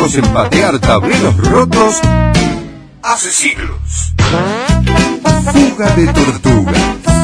expertos en patear tableros rotos hace siglos. Fuga de tortugas.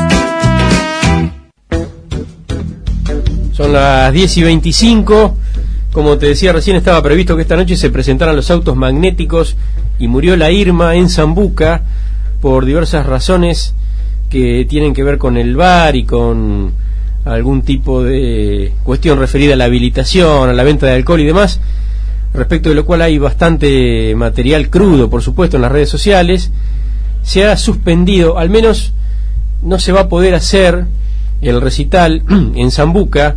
Son las 10:25. Como te decía recién, estaba previsto que esta noche se presentaran los autos magnéticos y murió la Irma en Zambuca por diversas razones que tienen que ver con el VAR y con algún tipo de cuestión referida a la habilitación, a la venta de alcohol y demás, respecto de lo cual hay bastante material crudo, por supuesto, en las redes sociales. Se ha suspendido, al menos no se va a poder hacer el recital en Zambuca,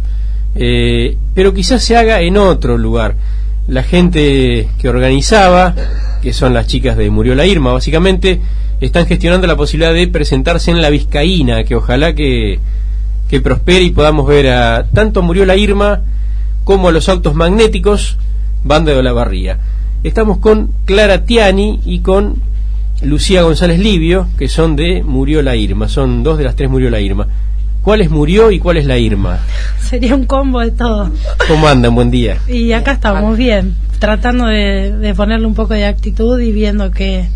pero quizás se haga en otro lugar. La gente que organizaba, que son las chicas de Murió la Irma, básicamente, están gestionando la posibilidad de presentarse en la Vizcaína, que ojalá que prospere y podamos ver a tanto Murió la Irma como a los autos magnéticos, banda de Olavarría. Estamos con Clara Tiani y con Lucía González Livio, que son de Murió la Irma, son dos de las tres Murió la Irma. ¿Cuál es Murió y cuál es la Irma? Sería un combo de todo. ¿Cómo andan? Buen día. Y acá estamos bien, tratando de ponerle un poco de actitud y viendo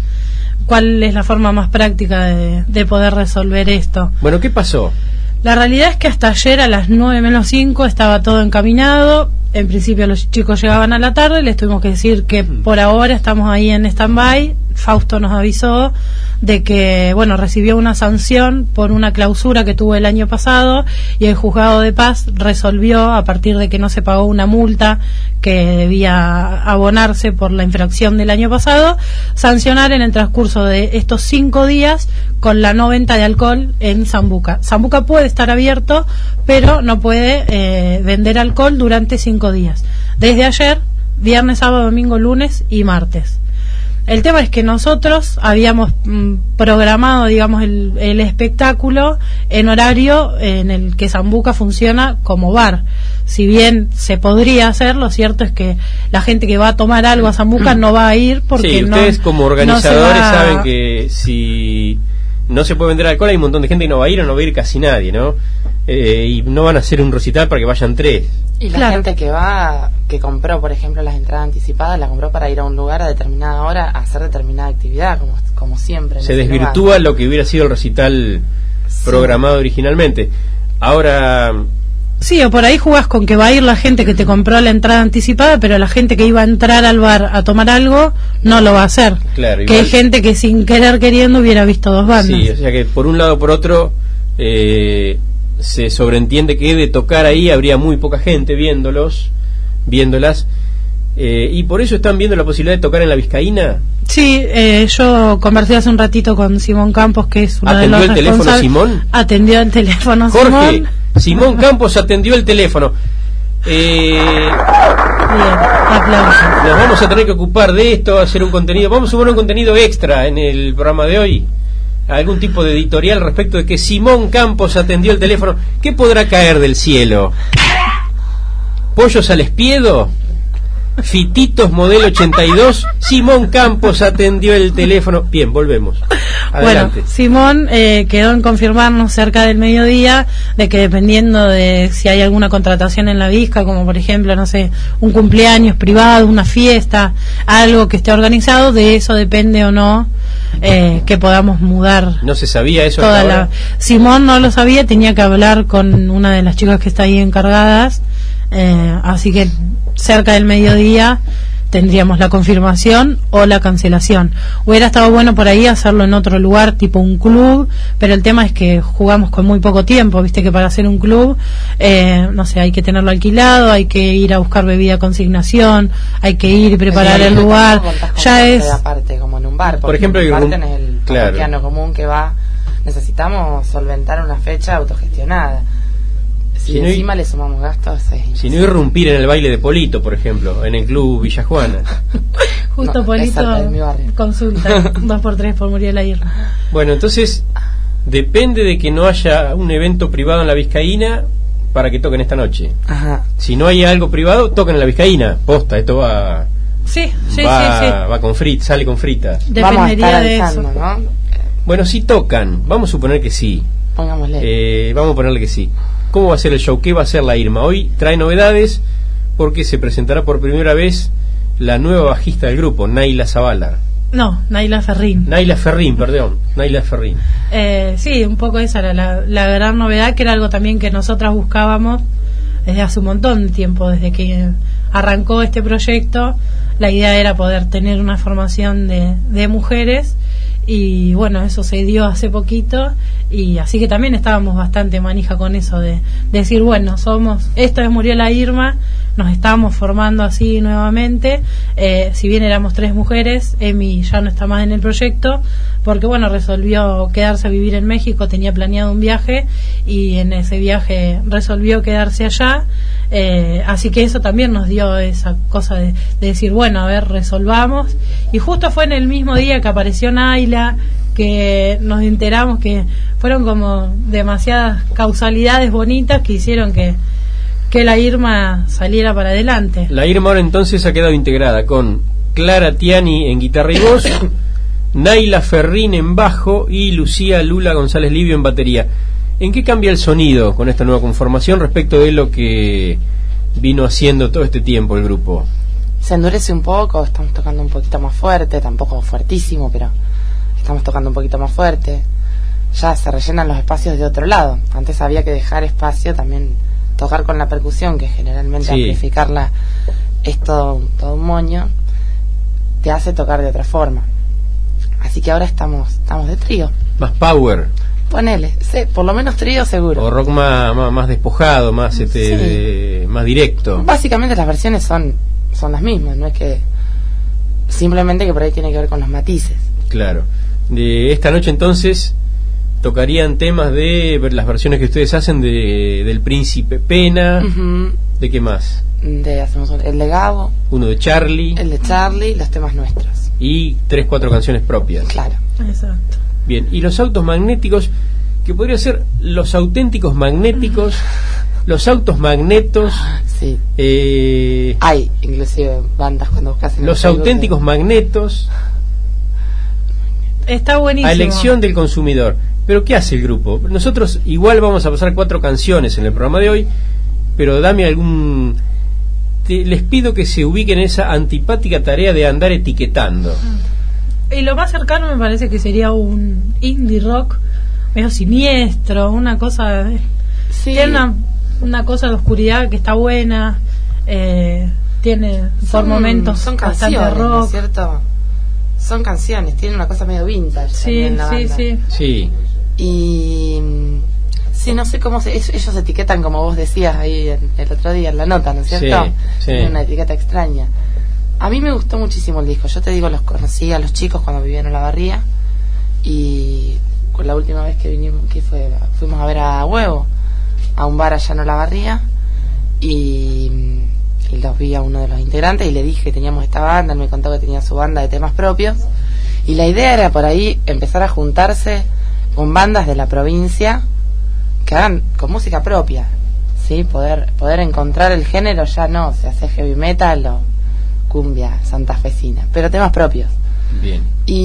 cuál es la forma más práctica de poder resolver esto. Bueno, ¿qué pasó? La realidad es que hasta ayer a las 9:05 estaba todo encaminado. En principio los chicos llegaban a la tarde, les tuvimos que decir que por ahora estamos ahí en stand-by. Fausto nos avisó de que, bueno, recibió una sanción por una clausura que tuvo el año pasado y el juzgado de paz resolvió, a partir de que no se pagó una multa que debía abonarse por la infracción del año pasado, sancionar en el transcurso de estos 5 días con la no venta de alcohol en Zambuca. Zambuca puede estar abierto, pero no puede vender alcohol durante 5 días. Desde ayer, viernes, sábado, domingo, lunes y martes. El tema es que nosotros habíamos programado, digamos, el espectáculo en horario en el que Zambuca funciona como bar. Si bien se podría hacer, lo cierto es que la gente que va a tomar algo a Zambuca no va a ir porque sí, ustedes como organizadores saben que si no se puede vender alcohol hay un montón de gente que no va a ir o no va a ir casi nadie, ¿no? Y no van a hacer un recital para que vayan 3. Y la gente que compró, por ejemplo, las entradas anticipadas, la compró para ir a un lugar a determinada hora a hacer determinada actividad, como siempre. Se desvirtúa lo que hubiera sido el recital programado originalmente. Ahora... Sí, o por ahí jugás con que va a ir la gente que te compró la entrada anticipada, pero la gente que iba a entrar al bar a tomar algo no lo va a hacer. Claro, que hay gente que sin querer queriendo hubiera visto 2 bandas. Sí, o sea que por un lado o por otro se sobreentiende que de tocar ahí habría muy poca gente viéndolas, y por eso están viendo la posibilidad de tocar en la Vizcaína. Sí, yo conversé hace un ratito con Simón Campos, que es uno de los responsables. ¿Atendió el teléfono Simón? Atendió el teléfono Jorge, Simón Campos atendió el teléfono. Bien, aplausos. Nos vamos a tener que ocupar de esto, hacer un contenido. Vamos a poner un contenido extra en el programa de hoy. Algún tipo de editorial respecto de que Simón Campos atendió el teléfono. ¿Qué podrá caer del cielo? ¿Pollos al espiedo? Fititos modelo 82. Simón Campos atendió el teléfono. Bien, volvemos. Adelante. Bueno, Simón quedó en confirmarnos cerca del mediodía de que dependiendo de si hay alguna contratación en la Vizca, como por ejemplo, no sé, un cumpleaños privado, una fiesta, algo que esté organizado, de eso depende o no que podamos mudar. ¿No se sabía eso? Simón no lo sabía, tenía que hablar con una de las chicas que está ahí encargadas, así que cerca del mediodía tendríamos la confirmación o la cancelación. Hubiera estado bueno por ahí hacerlo en otro lugar, tipo un club, pero el tema es que jugamos con muy poco tiempo, viste que para hacer un club, no sé, hay que tenerlo alquilado, hay que ir a buscar bebida a consignación, hay que ir y preparar el lugar. Ya es aparte, como en un bar, por ejemplo, en el parroquiano común que va, necesitamos solventar una fecha autogestionada. Si encima le sumamos gastos, si no irrumpir en el baile de Polito, por ejemplo, en el club Villa Juana. Justo Polito consulta 2x3 por Murió la Irma. Bueno, entonces depende de que no haya un evento privado en la Vizcaína para que toquen esta noche. Ajá. Si no hay algo privado, toquen en la Vizcaína. Posta, esto va. Sí. Va con fritas, sale con fritas. Dependería de eso, ¿no? Bueno, si tocan, vamos a suponer que sí. Pongámosle. Vamos a ponerle que sí. ¿Cómo va a ser el show? ¿Qué va a hacer la Irma? Hoy trae novedades porque se presentará por primera vez la nueva bajista del grupo, Naila Zavala. No, Naila Ferrín. Naila Ferrín. Sí, un poco esa era la gran novedad, que era algo también que nosotras buscábamos desde hace un montón de tiempo, desde que arrancó este proyecto. La idea era poder tener una formación de mujeres, y bueno, eso se dio hace poquito, y así que también estábamos bastante manija con eso de decir, bueno, esto es Murió la Irma, nos estábamos formando así nuevamente. Si bien éramos 3 mujeres, Emi ya no está más en el proyecto porque bueno, resolvió quedarse a vivir en México, tenía planeado un viaje y en ese viaje resolvió quedarse allá. Así que eso también nos dio esa cosa de decir, bueno, a ver, resolvamos. Y justo fue en el mismo día que apareció Naila, que nos enteramos que fueron como demasiadas causalidades bonitas que hicieron que la Irma saliera para adelante. La Irma ahora entonces ha quedado integrada con Clara Tiani en guitarra y voz, Naila Ferrín en bajo y Lucía Lula González Livio en batería. ¿En qué cambia el sonido con esta nueva conformación respecto de lo que vino haciendo todo este tiempo el grupo? Se endurece un poco, estamos tocando un poquito más fuerte, tampoco fuertísimo, pero estamos tocando un poquito más fuerte. Ya se rellenan los espacios de otro lado. Antes había que dejar espacio, también tocar con la percusión, que generalmente sí, amplificarla es todo un moño, te hace tocar de otra forma. Así que ahora estamos de trío. Más power. Ponele, sí, por lo menos trío seguro. O rock más despojado, más sí, más directo. Básicamente las versiones son las mismas, no es que simplemente que por ahí tiene que ver con los matices. Claro. De esta noche entonces tocarían temas de las versiones que ustedes hacen del Príncipe Pena. Uh-huh. ¿De qué más? Hacemos el de Gabo, uno de Charlie, el de Charlie, los temas nuestros y 3-4 canciones propias. Claro. Exacto. Bien, y los autos magnéticos, que podría ser los auténticos magnéticos, los autos magnetos. Sí. Hay inclusive bandas cuando buscas en los auténticos magnetos. Está buenísimo. A elección del consumidor. Pero ¿qué hace el grupo? Nosotros igual vamos a pasar 4 canciones en el programa de hoy, pero dame les pido que se ubiquen en esa antipática tarea de andar etiquetando. Y lo más cercano me parece que sería un indie rock medio siniestro, una cosa. Sí. Tiene una cosa de oscuridad que está buena, tiene por momentos son bastante canciones, rock, ¿no es cierto? Son canciones, tiene una cosa medio vintage. Sí, también la banda. Sí. Y sí, no sé cómo ellos etiquetan, como vos decías ahí el otro día en la nota, ¿no es cierto? Sí. Tiene una etiqueta extraña. A mí me gustó muchísimo el disco. Yo te digo, los conocí a los chicos cuando vivían en Olavarría, y con la última vez que vinimos, fuimos a ver a Huevo, a un bar allá en Olavarría, y los vi a uno de los integrantes y le dije que teníamos esta banda. Él me contó que tenía su banda de temas propios, y la idea era por ahí empezar a juntarse con bandas de la provincia que hagan con música propia, ¿sí? Poder encontrar el género, ya no se hace heavy metal o cumbia santafesina, pero temas propios. Bien.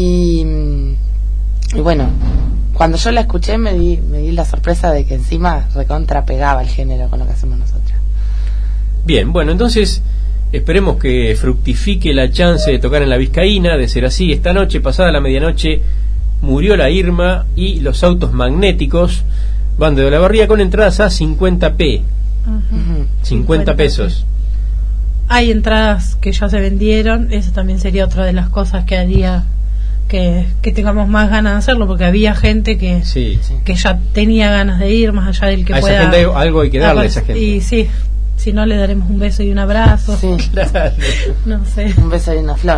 Y bueno, cuando yo la escuché me di la sorpresa de que encima recontra pegaba el género con lo que hacemos nosotros. Bien, bueno, entonces esperemos que fructifique la chance de tocar en la Vizcaína. De ser así, esta noche, pasada la medianoche, Murió la Irma y los autos magnéticos van de Olavarría con entradas a 50p. Uh-huh. 50 pesos. Hay entradas que ya se vendieron, eso también sería otra de las cosas que haría que tengamos más ganas de hacerlo, porque había gente que ya tenía ganas de ir, más allá del que a pueda. Esa gente algo hay que darle a esa gente. Y sí, si no le daremos un beso y un abrazo. Sí, claro. No sé. Un beso y una flor.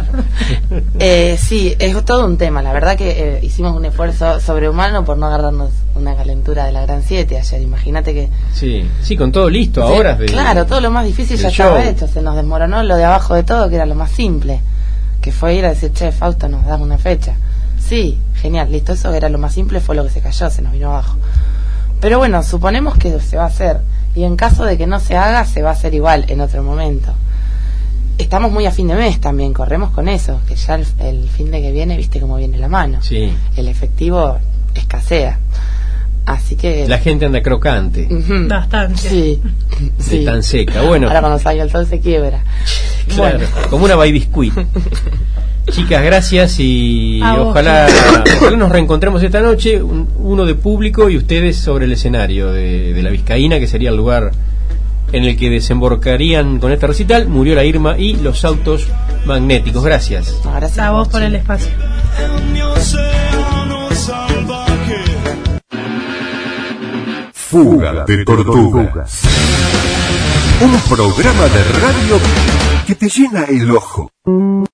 Sí, es todo un tema. La verdad que hicimos un esfuerzo sobrehumano por no agarrarnos una calentura de la Gran 7 ayer. Imagínate que... Sí, con todo listo, a horas de... Claro, todo lo más difícil ya estaba hecho. Se nos desmoronó lo de abajo de todo, que era lo más simple, que fue ir a decir, che, Fausto, nos das una fecha. Sí, genial, listo, eso era lo más simple, fue lo que se cayó, se nos vino abajo. Pero bueno, suponemos que se va a hacer, y en caso de que no se haga, se va a hacer igual en otro momento. Estamos muy a fin de mes también, corremos con eso, que ya el fin de que viene, viste cómo viene la mano. Sí. El efectivo escasea. Así que... La gente anda crocante. Uh-huh. Bastante. Sí. De tan seca. Bueno. Ahora cuando salga el sol se quiebra. Claro, como una baby biscuit. Chicas, gracias y ojalá nos reencontremos esta noche, uno de público y ustedes sobre el escenario de la Vizcaína, que sería el lugar en el que desembarcarían con este recital. Murió la Irma y los autos magnéticos. Gracias. Gracias a vos por el espacio. Fuga de Tortugas. Un programa de radio que te llena el ojo.